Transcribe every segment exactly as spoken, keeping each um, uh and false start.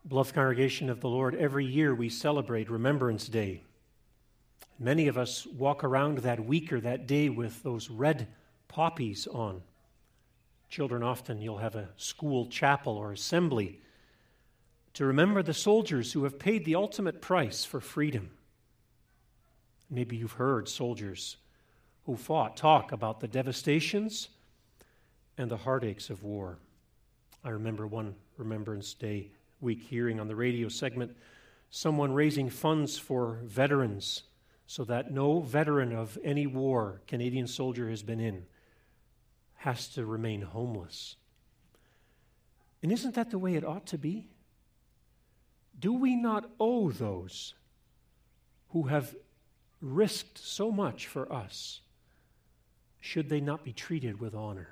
Beloved congregation of the Lord, every year we celebrate Remembrance Day. Many of us walk around that week or that day with those red poppies on. Children, often you'll have a school chapel or assembly to remember the soldiers who have paid the ultimate price for freedom. Maybe you've heard soldiers who fought talk about the devastations and the heartaches of war. I remember one Remembrance Day week hearing on the radio segment someone raising funds for veterans so that no veteran of any war Canadian soldier has been in has to remain homeless. And isn't that the way it ought to be? Do we not owe those who have risked so much for us? Should they not be treated with honor?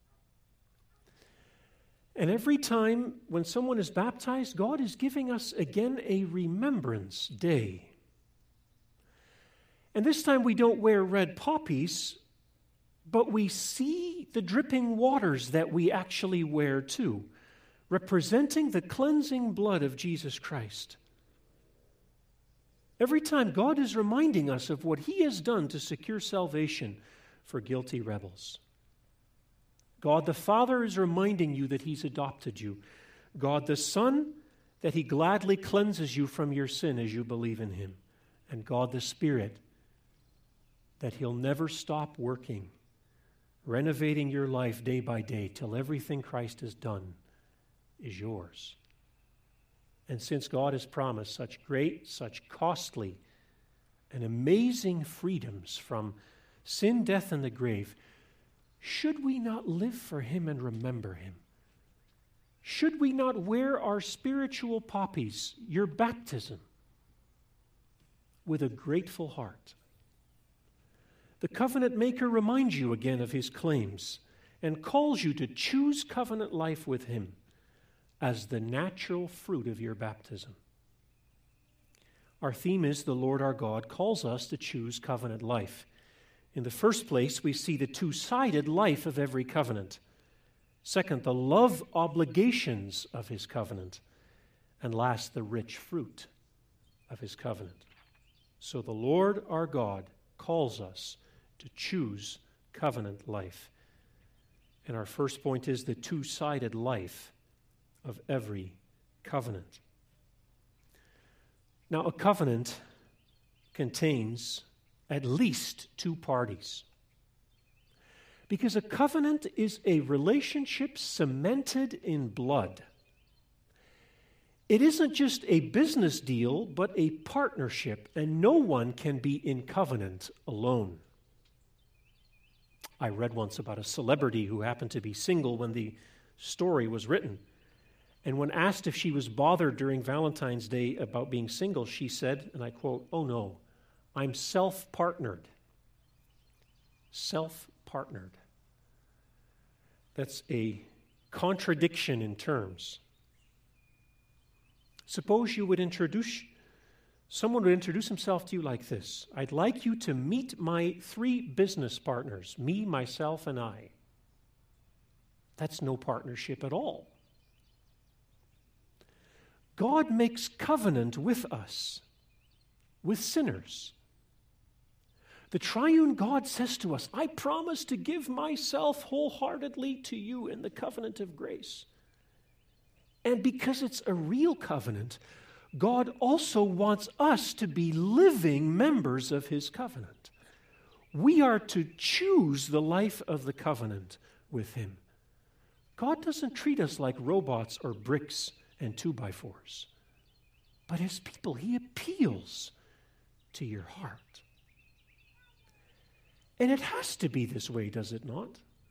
And every time when someone is baptized, God is giving us again a remembrance day. And this time we don't wear red poppies, but we see the dripping waters that we actually wear too, representing the cleansing blood of Jesus Christ. Every time God is reminding us of what He has done to secure salvation for guilty rebels. God the Father is reminding you that He's adopted you. God the Son, that He gladly cleanses you from your sin as you believe in Him. And God the Spirit, that He'll never stop working, renovating your life day by day till everything Christ has done is yours. And since God has promised such great, such costly, and amazing freedoms from sin, death, and the grave, should we not live for Him and remember Him? Should we not wear our spiritual poppies, your baptism, with a grateful heart? The covenant maker reminds you again of His claims and calls you to choose covenant life with Him as the natural fruit of your baptism. Our theme is the Lord our God calls us to choose covenant life. In the first place, we see the two-sided life of every covenant. Second, the love obligations of His covenant. And last, the rich fruit of His covenant. So the Lord our God calls us to choose covenant life. And our first point is the two-sided life of every covenant. Now, a covenant contains at least two parties. Because a covenant is a relationship cemented in blood. It isn't just a business deal, but a partnership, and no one can be in covenant alone. I read once about a celebrity who happened to be single when the story was written. And when asked if she was bothered during Valentine's Day about being single, she said, and I quote, "Oh no, I'm self-partnered." Self-partnered. That's a contradiction in terms. Suppose you would introduce, someone would introduce himself to you like this: "I'd like you to meet my three business partners, me, myself, and I." That's no partnership at all. God makes covenant with us, with sinners. The triune God says to us, "I promise to give myself wholeheartedly to you in the covenant of grace." And because it's a real covenant, God also wants us to be living members of His covenant. We are to choose the life of the covenant with Him. God doesn't treat us like robots or bricks and two-by-fours. But as people, He appeals to your heart. And it has to be this way, does it not?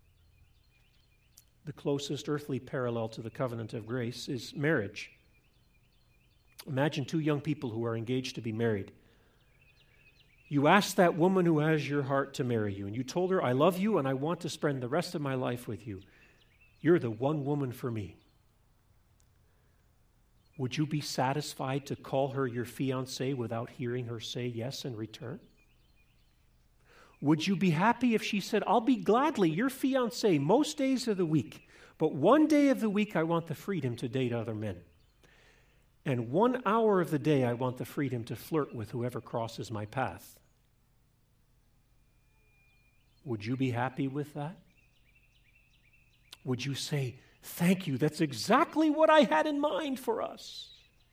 The closest earthly parallel to the covenant of grace is marriage. Imagine two young people who are engaged to be married. You asked that woman who has your heart to marry you, and you told her, "I love you and I want to spend the rest of my life with you. You're the one woman for me." Would you be satisfied to call her your fiancée without hearing her say yes in return? Would you be happy if she said, "I'll be gladly your fiancée most days of the week, but one day of the week I want the freedom to date other men"? And one hour of the day, I want the freedom to flirt with whoever crosses my path. Would you be happy with that? Would you say, thank you, that's exactly what I had in mind for us?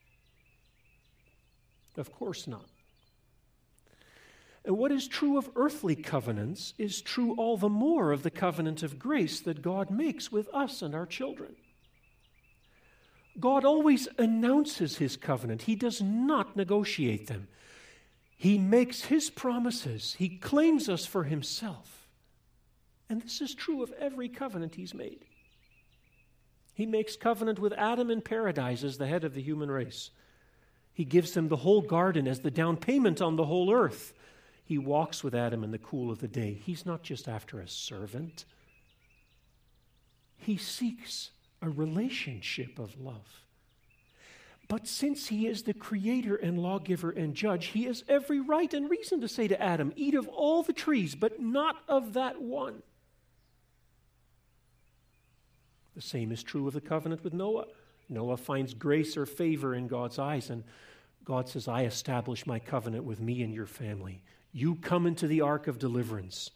Of course not. And what is true of earthly covenants is true all the more of the covenant of grace that God makes with us and our children. God always announces his covenant. He does not negotiate them. He makes his promises. He claims us for himself. And this is true of every covenant he's made. He makes covenant with Adam in paradise as the head of the human race. He gives them the whole garden as the down payment on the whole earth. He walks with Adam in the cool of the day. He's not just after a servant. He seeks a relationship of love. But since he is the creator and lawgiver and judge, he has every right and reason to say to Adam, eat of all the trees, but not of that one. The same is true of the covenant with Noah. Noah finds grace or favor in God's eyes, and God says, I establish my covenant with me and your family. You come into the ark of deliverance.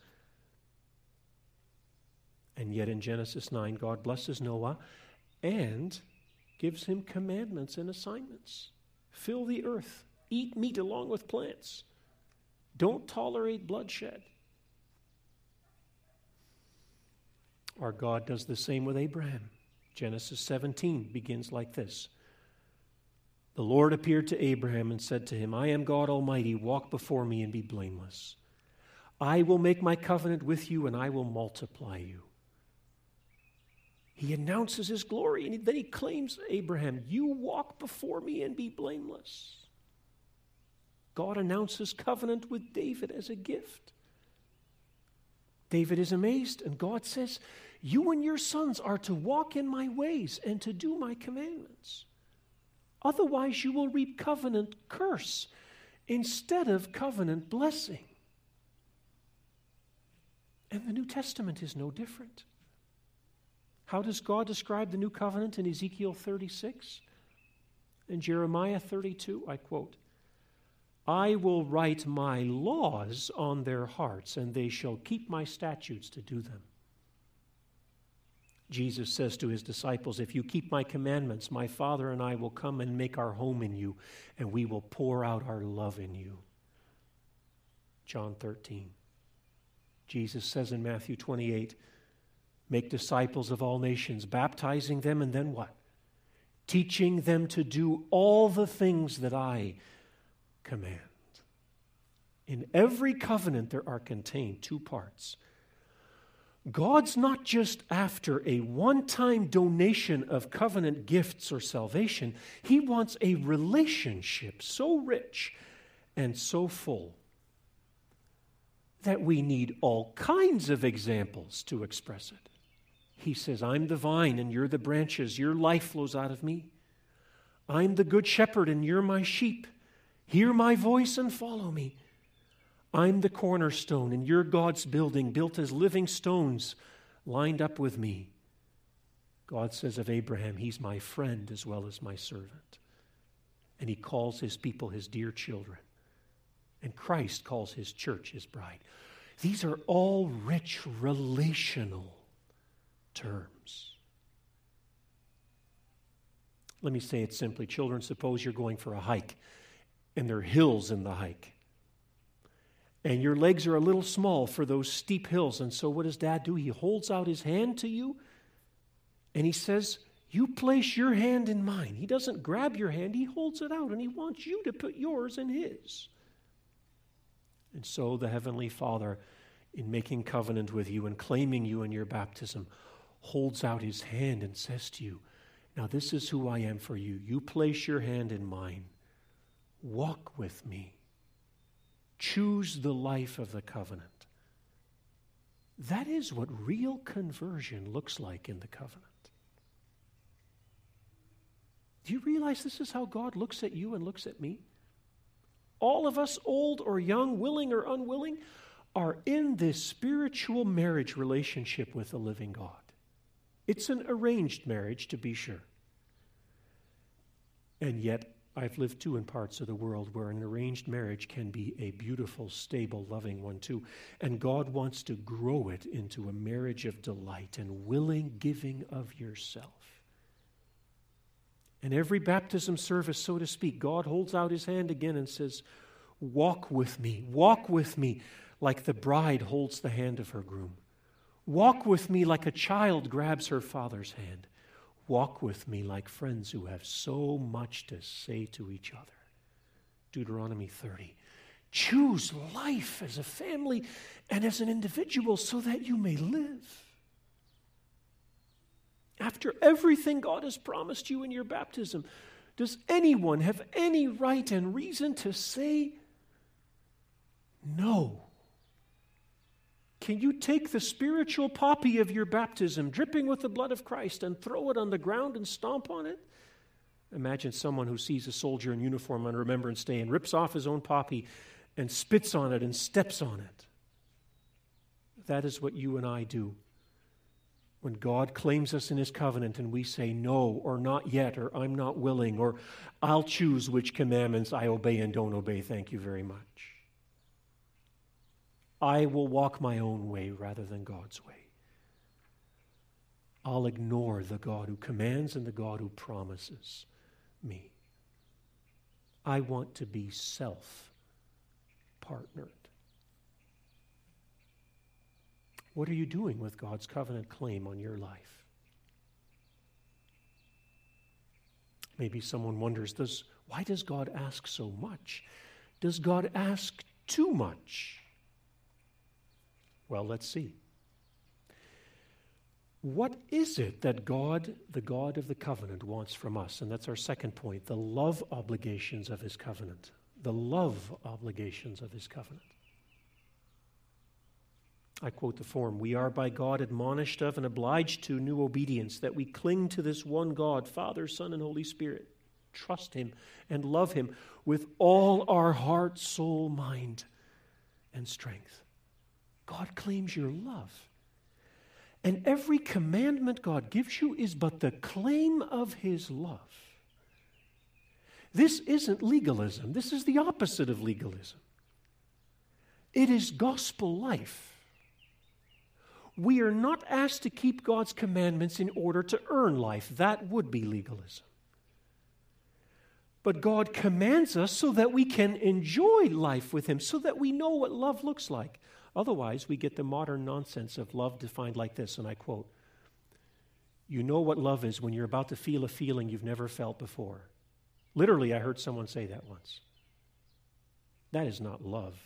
And yet in Genesis nine, God blesses Noah and gives him commandments and assignments. Fill the earth. Eat meat along with plants. Don't tolerate bloodshed. Our God does the same with Abraham. Genesis seventeen begins like this. The Lord appeared to Abraham and said to him, I am God Almighty, walk before me and be blameless. I will make my covenant with you and I will multiply you. He announces his glory and then he claims Abraham, you walk before me and be blameless. God announces covenant with David as a gift. David is amazed and God says, you and your sons are to walk in my ways and to do my commandments. Otherwise, you will reap covenant curse instead of covenant blessing. And the New Testament is no different. How does God describe the new covenant in Ezekiel thirty-six? In Jeremiah thirty-two, I quote, I will write my laws on their hearts, and they shall keep my statutes to do them. Jesus says to his disciples, if you keep my commandments, my Father and I will come and make our home in you, and we will pour out our love in you. John thirteen. Jesus says in Matthew twenty-eight, make disciples of all nations, baptizing them, and then what? Teaching them to do all the things that I command. In every covenant there are contained two parts. God's not just after a one-time donation of covenant gifts or salvation. He wants a relationship so rich and so full that we need all kinds of examples to express it. He says, I'm the vine and you're the branches. Your life flows out of me. I'm the good shepherd and you're my sheep. Hear my voice and follow me. I'm the cornerstone, and you're God's building, built as living stones, lined up with me. God says of Abraham, he's my friend as well as my servant. And he calls his people his dear children. And Christ calls his church his bride. These are all rich relational terms. Let me say it simply. Children, suppose you're going for a hike, and there are hills in the hike. And your legs are a little small for those steep hills. And so what does Dad do? He holds out his hand to you and he says, you place your hand in mine. He doesn't grab your hand. He holds it out and he wants you to put yours in his. And so the Heavenly Father, in making covenant with you and claiming you in your baptism, holds out his hand and says to you, now this is who I am for you. You place your hand in mine. Walk with me. Choose the life of the covenant. That is what real conversion looks like in the covenant. Do you realize this is how God looks at you and looks at me? All of us, old or young, willing or unwilling, are in this spiritual marriage relationship with the living God. It's an arranged marriage, to be sure. And yet, I've lived too in parts of the world where an arranged marriage can be a beautiful, stable, loving one too. And God wants to grow it into a marriage of delight and willing giving of yourself. And every baptism service, so to speak, God holds out his hand again and says, walk with me, walk with me like the bride holds the hand of her groom. Walk with me like a child grabs her father's hand. Walk with me like friends who have so much to say to each other. Deuteronomy thirty. Choose life as a family and as an individual so that you may live. After everything God has promised you in your baptism, does anyone have any right and reason to say no? Can you take the spiritual poppy of your baptism, dripping with the blood of Christ, and throw it on the ground and stomp on it? Imagine someone who sees a soldier in uniform on Remembrance Day and rips off his own poppy and spits on it and steps on it. That is what you and I do when God claims us in his covenant and we say no, or not yet, or I'm not willing, or I'll choose which commandments I obey and don't obey. Thank you very much. I will walk my own way rather than God's way. I'll ignore the God who commands and the God who promises me. I want to be self-partnered. What are you doing with God's covenant claim on your life? Maybe someone wonders, does, why does God ask so much? Does God ask too much? Well, let's see. What is it that God, the God of the covenant, wants from us? And that's our second point, the love obligations of his covenant. The love obligations of his covenant. I quote the form, we are by God admonished of and obliged to new obedience, that we cling to this one God, Father, Son, and Holy Spirit. Trust him and love him with all our heart, soul, mind, and strength. God claims your love. And every commandment God gives you is but the claim of his love. This isn't legalism. This is the opposite of legalism. It is gospel life. We are not asked to keep God's commandments in order to earn life. That would be legalism. But God commands us so that we can enjoy life with him, so that we know what love looks like. Otherwise, we get the modern nonsense of love defined like this, and I quote, you know what love is when you're about to feel a feeling you've never felt before. Literally, I heard someone say that once. That is not love.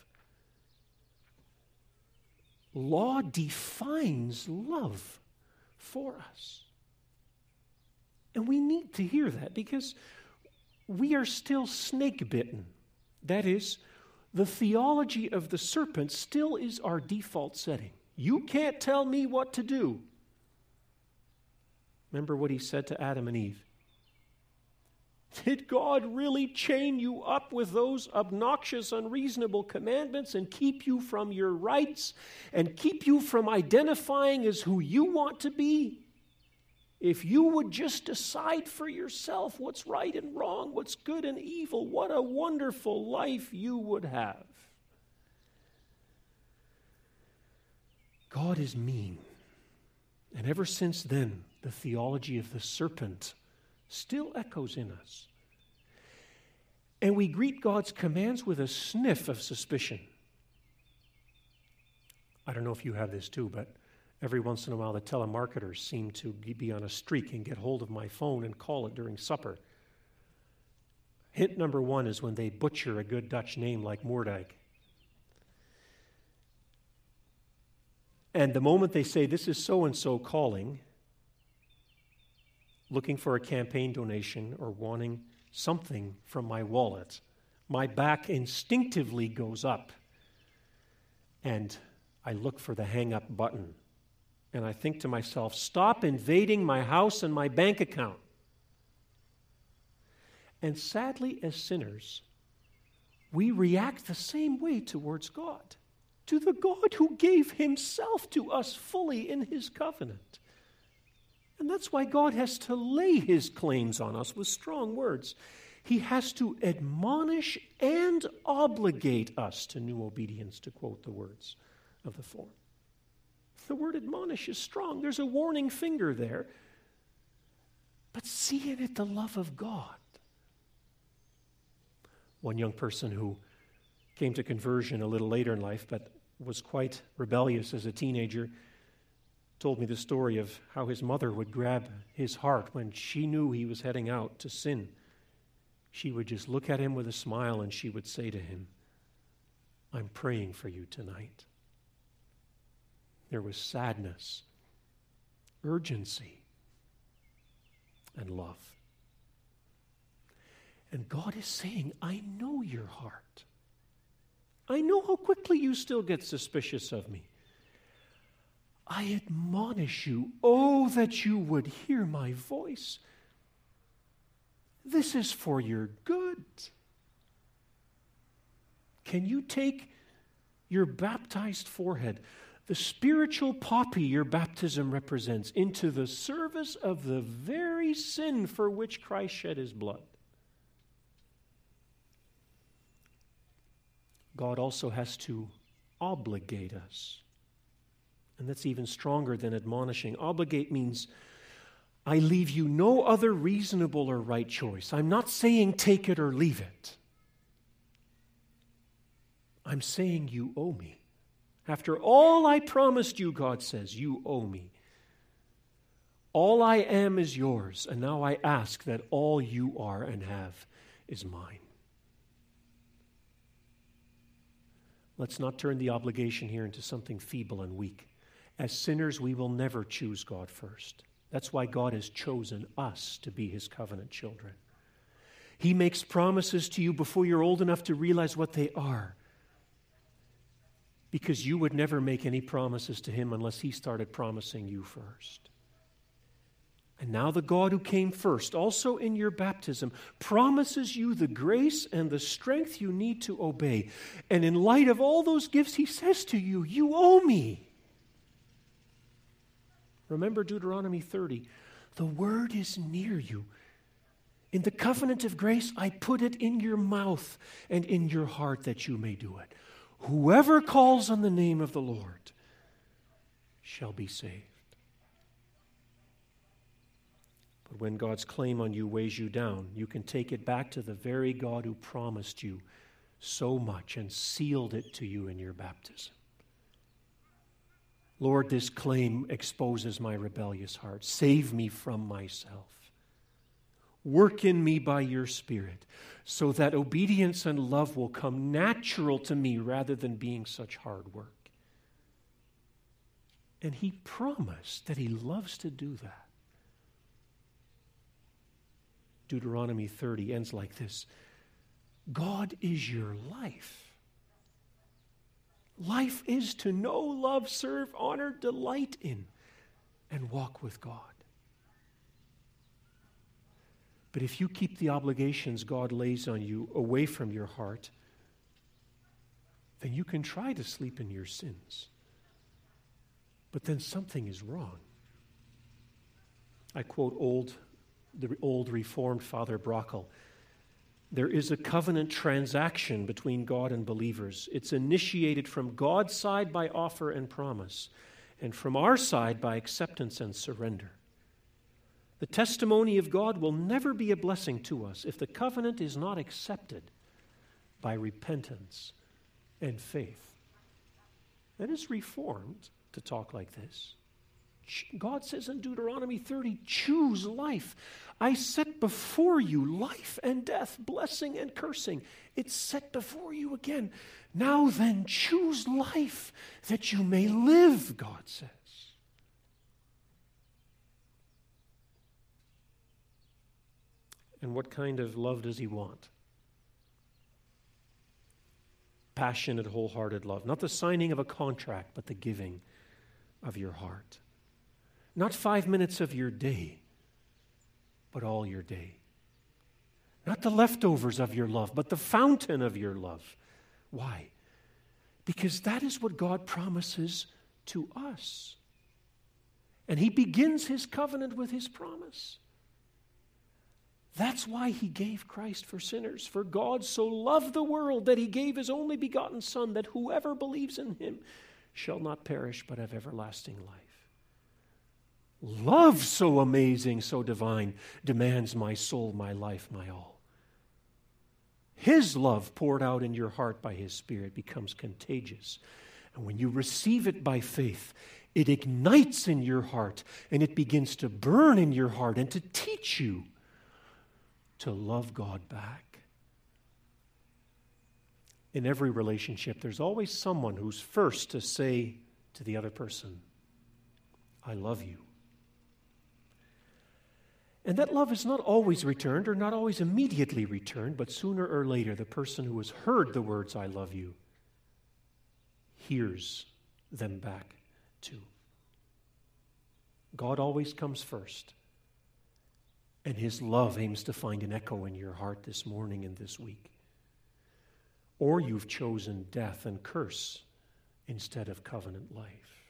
Law defines love for us. And we need to hear that because we are still snake-bitten. That is, the theology of the serpent still is our default setting. You can't tell me what to do. Remember what he said to Adam and Eve. Did God really chain you up with those obnoxious, unreasonable commandments and keep you from your rights and keep you from identifying as who you want to be? If you would just decide for yourself what's right and wrong, what's good and evil, what a wonderful life you would have. God is mean. And ever since then, the theology of the serpent still echoes in us. And we greet God's commands with a sniff of suspicion. I don't know if you have this too, but every once in a while the telemarketers seem to be on a streak and get hold of my phone and call it during supper. Hint number one is when they butcher a good Dutch name like Moerdijk. And the moment they say, this is so-and-so calling, looking for a campaign donation or wanting something from my wallet, my back instinctively goes up and I look for the hang-up button. And I think to myself, stop invading my house and my bank account. And sadly, as sinners, we react the same way towards God, to the God who gave himself to us fully in his covenant. And And that's why God has to lay his claims on us with strong words. He has to admonish and obligate us to new obedience, to quote the words of the form. The word admonish is strong. There's a warning finger there. But see in it the love of God. One young person who came to conversion a little later in life, but was quite rebellious as a teenager, told me the story of how his mother would grab his heart when she knew he was heading out to sin. She would just look at him with a smile and she would say to him, "I'm praying for you tonight." There was sadness, urgency, and love. And God is saying, I know your heart. I know how quickly you still get suspicious of me. I admonish you, oh, that you would hear my voice. This is for your good. Can you take your baptized forehead, the spiritual poppy your baptism represents, into the service of the very sin for which Christ shed his blood? God also has to obligate us. And that's even stronger than admonishing. Obligate means I leave you no other reasonable or right choice. I'm not saying take it or leave it. I'm saying you owe me. After all I promised you, God says, you owe me. All I am is yours, and now I ask that all you are and have is mine. Let's not turn the obligation here into something feeble and weak. As sinners, we will never choose God first. That's why God has chosen us to be his covenant children. He makes promises to you before you're old enough to realize what they are, because you would never make any promises to him unless he started promising you first. And now the God who came first, also in your baptism, promises you the grace and the strength you need to obey. And in light of all those gifts, he says to you, you owe me. Remember Deuteronomy thirty. The word is near you. In the covenant of grace, I put it in your mouth and in your heart that you may do it. Whoever calls on the name of the Lord shall be saved. But when God's claim on you weighs you down, you can take it back to the very God who promised you so much and sealed it to you in your baptism. Lord, this claim exposes my rebellious heart. Save me from myself. Work in me by your Spirit so that obedience and love will come natural to me rather than being such hard work. And he promised that he loves to do that. Deuteronomy thirty ends like this. God is your life. Life is to know, love, serve, honor, delight in, and walk with God. But if you keep the obligations God lays on you away from your heart, then you can try to sleep in your sins. But then something is wrong. I quote old, the old Reformed Father Brockel. There is a covenant transaction between God and believers. It's initiated from God's side by offer and promise, and from our side by acceptance and surrender. The testimony of God will never be a blessing to us if the covenant is not accepted by repentance and faith. That is Reformed to talk like this. God says in Deuteronomy thirty, choose life. I set before you life and death, blessing and cursing. It's set before you again. Now then, choose life that you may live, God says. And what kind of love does he want? Passionate, wholehearted love. Not the signing of a contract, but the giving of your heart. Not five minutes of your day, but all your day. Not the leftovers of your love, but the fountain of your love. Why? Because that is what God promises to us. And he begins his covenant with his promise. That's why he gave Christ for sinners. For God so loved the world that he gave his only begotten Son, that whoever believes in him shall not perish but have everlasting life. Love so amazing, so divine, demands my soul, my life, my all. His love poured out in your heart by his Spirit becomes contagious. And when you receive it by faith, it ignites in your heart and it begins to burn in your heart and to teach you to love God back. In every relationship, there's always someone who's first to say to the other person, I love you. And that love is not always returned or not always immediately returned, but sooner or later, the person who has heard the words, I love you, hears them back too. God always comes first. And his love aims to find an echo in your heart this morning and this week. Or you've chosen death and curse instead of covenant life.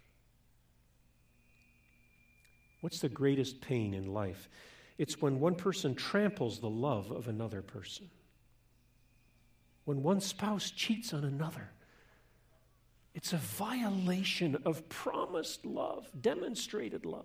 What's the greatest pain in life? It's when one person tramples the love of another person. When one spouse cheats on another. It's a violation of promised love, demonstrated love.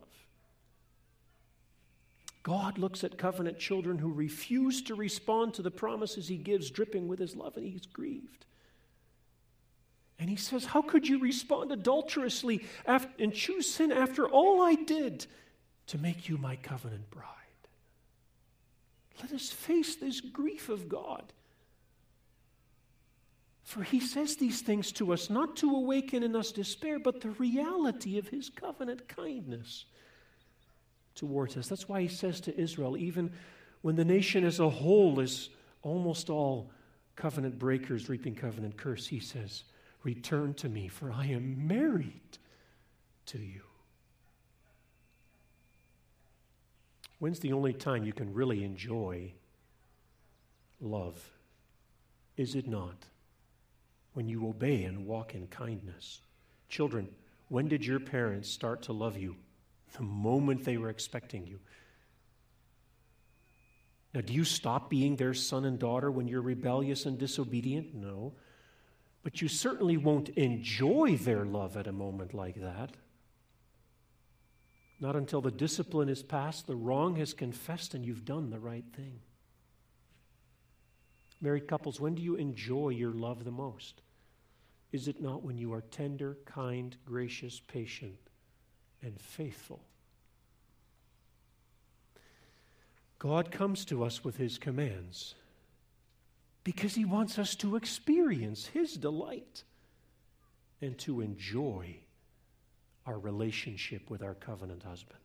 God looks at covenant children who refuse to respond to the promises he gives, dripping with his love, and he's grieved. And he says, how could you respond adulterously after, and choose sin after all I did to make you my covenant bride? Let us face this grief of God. For he says these things to us not to awaken in us despair, but the reality of his covenant kindness towards us. That's why he says to Israel, even when the nation as a whole is almost all covenant breakers reaping covenant curse, he says, return to me, for I am married to you. When's the only time you can really enjoy love? Is it not when you obey and walk in kindness? Children, when did your parents start to love you? The moment they were expecting you. Now, do you stop being their son and daughter when you're rebellious and disobedient? No. But you certainly won't enjoy their love at a moment like that. Not until the discipline is past, the wrong has confessed, and you've done the right thing. Married couples, when do you enjoy your love the most? Is it not when you are tender, kind, gracious, patient, and faithful? God comes to us with his commands because he wants us to experience his delight and to enjoy our relationship with our covenant husband.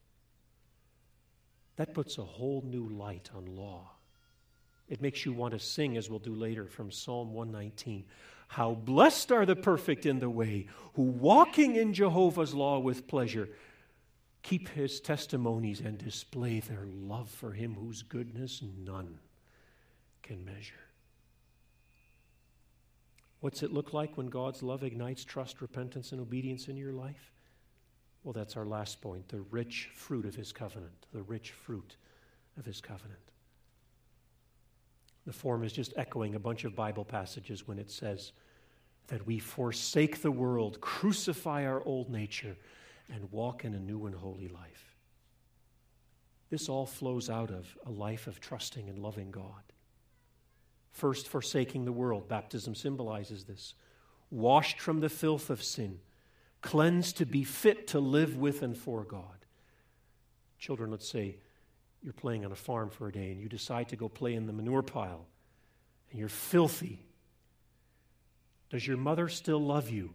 That puts a whole new light on law. It makes you want to sing, as we'll do later, from Psalm one nineteen. How blessed are the perfect in the way, who walking in Jehovah's law with pleasure, keep his testimonies and display their love for him whose goodness none can measure. What's it look like when God's love ignites trust, repentance, and obedience in your life? Well, that's our last point, the rich fruit of his covenant, the rich fruit of his covenant. The form is just echoing a bunch of Bible passages when it says that we forsake the world, crucify our old nature, and walk in a new and holy life. This all flows out of a life of trusting and loving God. First, forsaking the world. Baptism symbolizes this. Washed from the filth of sin. Cleansed to be fit to live with and for God. Children, let's say you're playing on a farm for a day and you decide to go play in the manure pile and you're filthy. Does your mother still love you?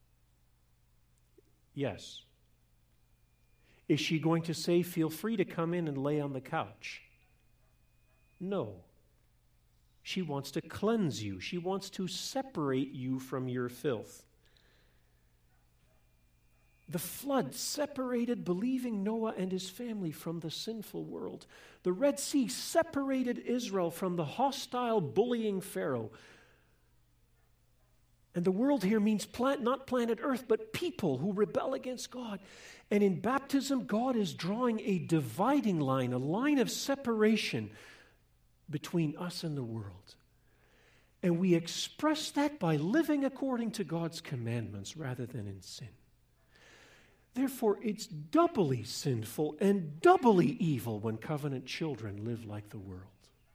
Yes. Is she going to say, feel free to come in and lay on the couch? No. She wants to cleanse you. She wants to separate you from your filth. The flood separated believing Noah and his family from the sinful world. The Red Sea separated Israel from the hostile, bullying Pharaoh. And the world here means plant, not planet Earth, but people who rebel against God. And in baptism, God is drawing a dividing line, a line of separation between us and the world. And we express that by living according to God's commandments rather than in sin. Therefore, it's doubly sinful and doubly evil when covenant children live like the world.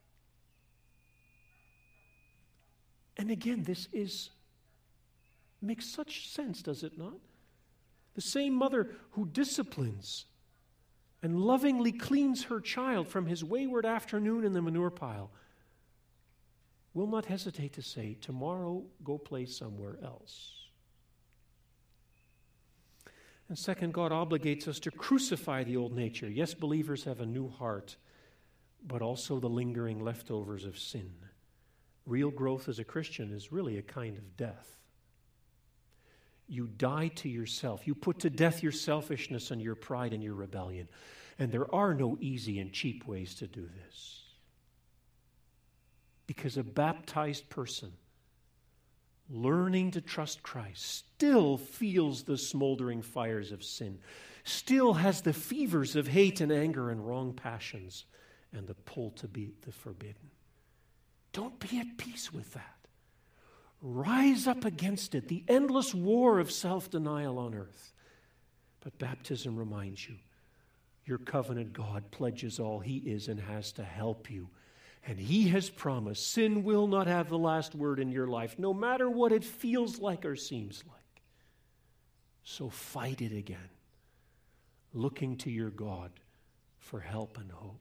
And again, this is makes such sense, does it not? The same mother who disciplines and lovingly cleans her child from his wayward afternoon in the manure pile will not hesitate to say, tomorrow go play somewhere else. And second, God obligates us to crucify the old nature. Yes, believers have a new heart, but also the lingering leftovers of sin. Real growth as a Christian is really a kind of death. You die to yourself. You put to death your selfishness and your pride and your rebellion. And there are no easy and cheap ways to do this. Because a baptized person, learning to trust Christ, still feels the smoldering fires of sin, still has the fevers of hate and anger and wrong passions, and the pull to be the forbidden. Don't be at peace with that. Rise up against it, the endless war of self-denial on earth. But baptism reminds you, your covenant God pledges all He is and has to help you. And He has promised sin will not have the last word in your life, no matter what it feels like or seems like. So fight it again, looking to your God for help and hope.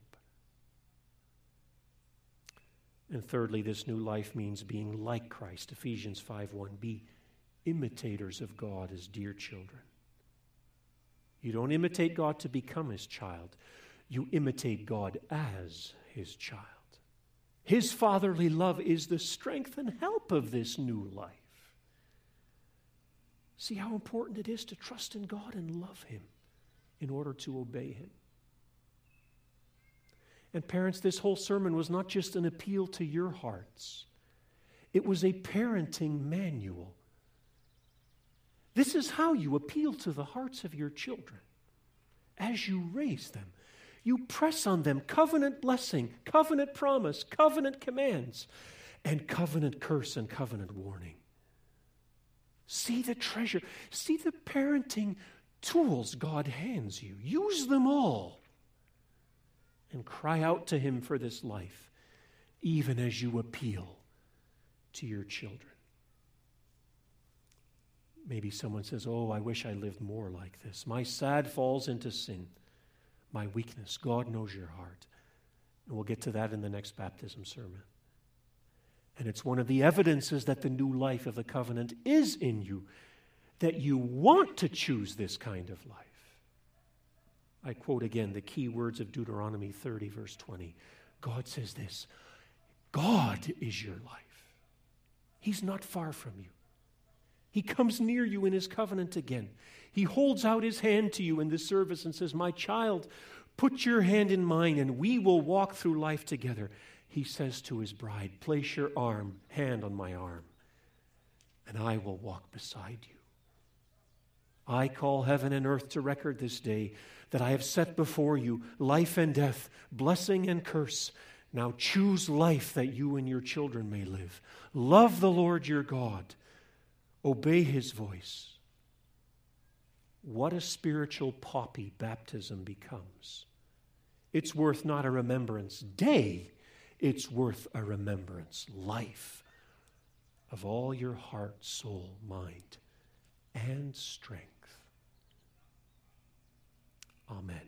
And thirdly, this new life means being like Christ. Ephesians five one, be imitators of God as dear children. You don't imitate God to become His child. You imitate God as His child. His fatherly love is the strength and help of this new life. See how important it is to trust in God and love Him in order to obey Him. And parents, this whole sermon was not just an appeal to your hearts. It was a parenting manual. This is how you appeal to the hearts of your children. As you raise them, you press on them covenant blessing, covenant promise, covenant commands, and covenant curse and covenant warning. See the treasure. See the parenting tools God hands you. Use them all. And cry out to Him for this life, even as you appeal to your children. Maybe someone says, oh, I wish I lived more like this. My sad falls into sin, my weakness. God knows your heart. And we'll get to that in the next baptism sermon. And it's one of the evidences that the new life of the covenant is in you, that you want to choose this kind of life. I quote again the key words of Deuteronomy thirty, verse twenty. God says this, God is your life. He's not far from you. He comes near you in His covenant again. He holds out His hand to you in this service and says, my child, put your hand in mine and we will walk through life together. He says to His bride, place your arm, hand on my arm, and I will walk beside you. I call heaven and earth to record this day that I have set before you life and death, blessing and curse. Now choose life that you and your children may live. Love the Lord your God. Obey His voice. What a spiritual poppy baptism becomes. It's worth not a remembrance day, it's worth a remembrance life of all your heart, soul, mind, and strength. Amen.